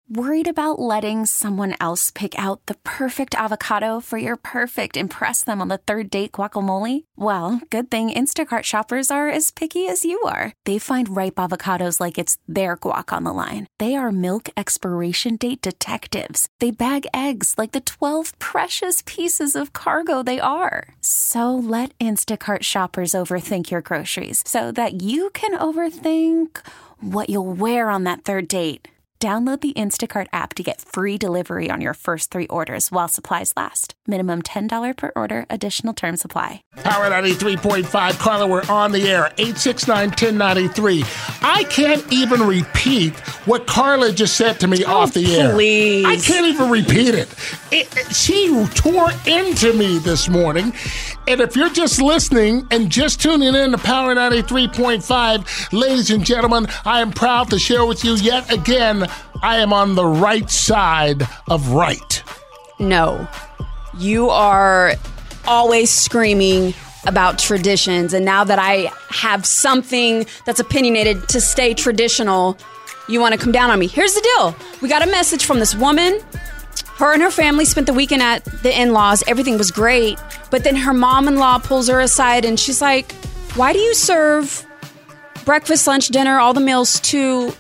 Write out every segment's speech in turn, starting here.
Worried about letting someone else pick out the perfect avocado for your perfect impress them on the third date guacamole? Well, good thing Instacart shoppers are as picky as you are. They find ripe avocados like it's their guac on the line. They are milk expiration date detectives. They bag eggs like the 12 precious pieces of cargo they are. So let Instacart shoppers overthink your groceries so that you can overthink what you'll wear on that third date. Download the Instacart app to get free delivery on your first 3 orders while supplies last. Minimum $10 per order. Additional terms apply. Power 93.5. Carla, we're on the air. 869-1093. I can't even repeat what Carla just said to me off the air. Please. I can't even repeat it. She tore into me this morning. And if you're just listening and just tuning in to Power 93.5, ladies and gentlemen, I am proud to share with you yet again, I am on the right side of right. No. You are always screaming about traditions, and now that I have something that's opinionated to stay traditional, you want to come down on me. Here's the deal. We got a message from this woman. Her and her family spent the weekend at the in-laws. Everything was great. But then her mom-in-law pulls her aside, and she's like, why do you serve breakfast, lunch, dinner, all the meals to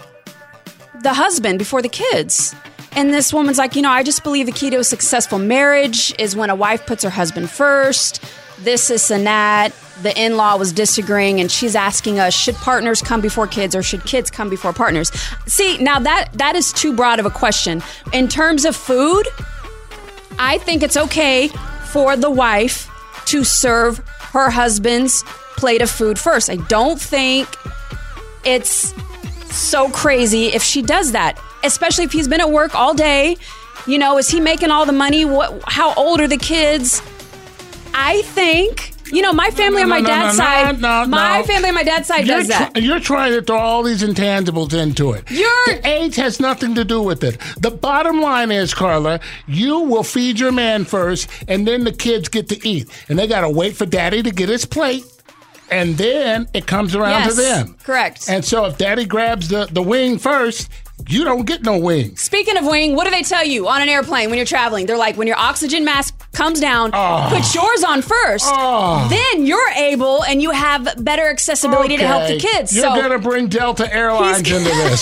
the husband before the kids? And this woman's like, I just believe the key to a successful marriage is when a wife puts her husband first. This, and that. The in-law was disagreeing, and she's asking us, should partners come before kids or should kids come before partners? See, now that is too broad of a question. In terms of food, I think it's okay for the wife to serve her husband's plate of food first. I don't think it's so crazy if she does that, especially if he's been at work all day. Is he making all the money? How old are the kids? I think... my family on my dad's side, my family on my dad's side does that. You're trying to throw all these intangibles into it. The age has nothing to do with it. The bottom line is, Carla, you will feed your man first, and then the kids get to eat. And they got to wait for daddy to get his plate, and then it comes around to them. Correct. And so if daddy grabs the wing first, you don't get no wing. Speaking of wing, what do they tell you on an airplane when you're traveling? They're like, when your oxygen mask comes down, put yours on first. Then you're able and you have better accessibility to help the kids. You're going to bring Delta Airlines into this.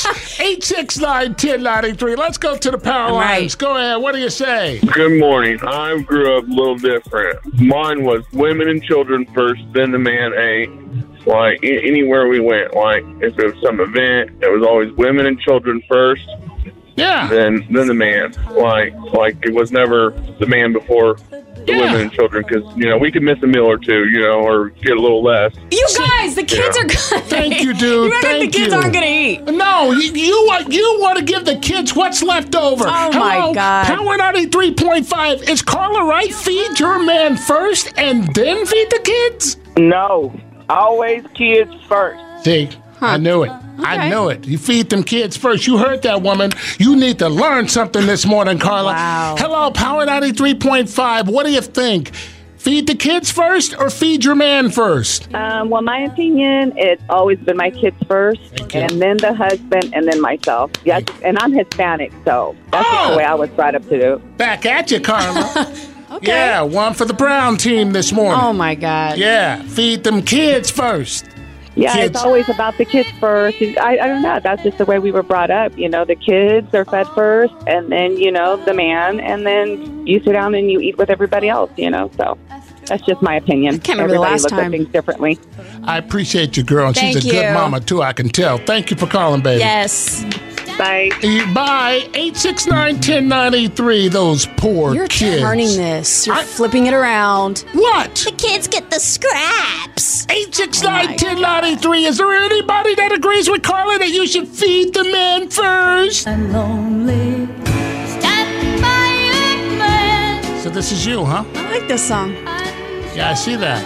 869-1093. Let's go to the power lines. Go ahead. What do you say? Good morning. I grew up a little different. Mine was women and children first, then the man ate. Like, anywhere we went, like, if it was some event, it was always women and children first. Yeah. Then the man. Like it was never the man before the women and children, because, we could miss a meal or two, or get a little less. You guys, the kids are good. Thank you, dude. The kids aren't going to eat. No, you want to give the kids what's left over. Oh, my God. Power 93.5. Is Carla right? Feed your man first and then feed the kids? No. Always kids first. See, I knew it. Okay. I knew it. You feed them kids first. You heard that, woman. You need to learn something this morning, Carla. Wow. Hello, Power 93.5. What do you think? Feed the kids first or feed your man first? Well, my opinion, it's always been my kids first, and then the husband, and then myself. Yeah, and I'm Hispanic, so that's just the way I was brought up to do. Back at you, Carla. Okay. Yeah, one for the Brown team this morning. Oh, my God. Yeah, feed them kids first. Yeah, kids. It's always about the kids first. I don't know. That's just the way we were brought up. The kids are fed first, and then, the man, and then you sit down and you eat with everybody else, So that's just my opinion. I can't remember everybody the last looks time. at things differently. I appreciate you, girl, and she's a good mama, too, I can tell. Thank you for calling, baby. Yes. Bye. Bye. 869-1093. Those poor kids. You're turning this. You're flipping it around. What? The kids get the scraps. 869-1093. Is there anybody that agrees with Carla that you should feed the man first? I'm lonely. Stand by your man. So this is you, huh? I like this song. Yeah, I see that.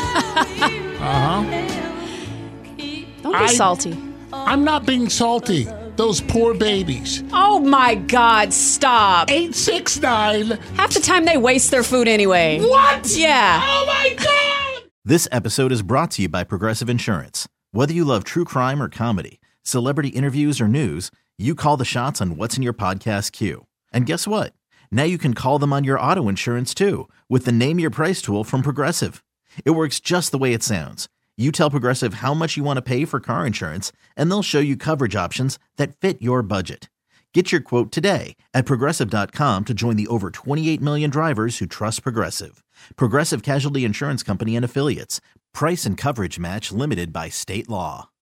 Don't be salty. I'm not being salty. Those poor babies. Oh, my God. Stop. 869. Half the time they waste their food anyway. What? Yeah. Oh, my God. This episode is brought to you by Progressive Insurance. Whether you love true crime or comedy, celebrity interviews or news, You call the shots on what's in your podcast queue. And guess what? Now you can call them on your auto insurance too with the Name Your Price tool from Progressive. It works just the way it sounds. You tell Progressive how much you want to pay for car insurance, and they'll show you coverage options that fit your budget. Get your quote today at Progressive.com to join the over 28 million drivers who trust Progressive. Progressive Casualty Insurance Company and Affiliates. Price and coverage match limited by state law.